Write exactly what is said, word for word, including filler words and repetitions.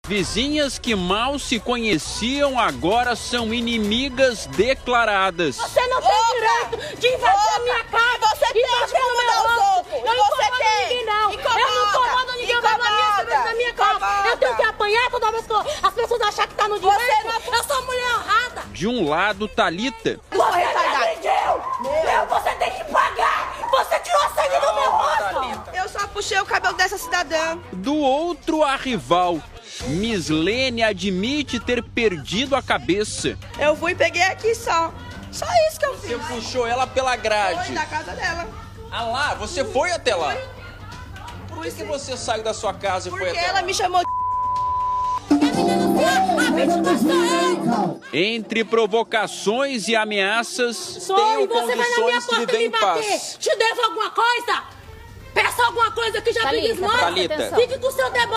Vizinhas que mal se conheciam agora são inimigas declaradas. Você não tem Opa! direito de invadir Opa! a minha casa. Você tem de incomodar os outros. Eu não você incomodo tem. ninguém, não. Incomoda. Eu não incomodo ninguém. Eu levo a minha cerveja na minha casa. Eu tenho que apanhar toda vez que as pessoas acharem que tá no direito. Você não... Eu sou mulher honrada. De um lado, Thalita. Você não agrediu. Você tem que pagar. Você tirou sangue do meu rosto. Eu só puxei o cabelo dessa cidadã. Do outro, a rival. Mislene admite ter perdido a cabeça. Eu fui e peguei aqui só. Só isso que eu fiz. Você puxou ela pela grade. Foi da casa dela. Ah lá, você foi até lá? Por que, Fui, que você saiu da sua casa e Porque foi até ela lá? me chamou de... Entre provocações e ameaças, Sou, tenho e você vai na minha condições de porta viver me em bater. paz. Te devo alguma coisa? Peça alguma coisa que já Thalita, fique esmola. Thalita. Fique com o seu deboche.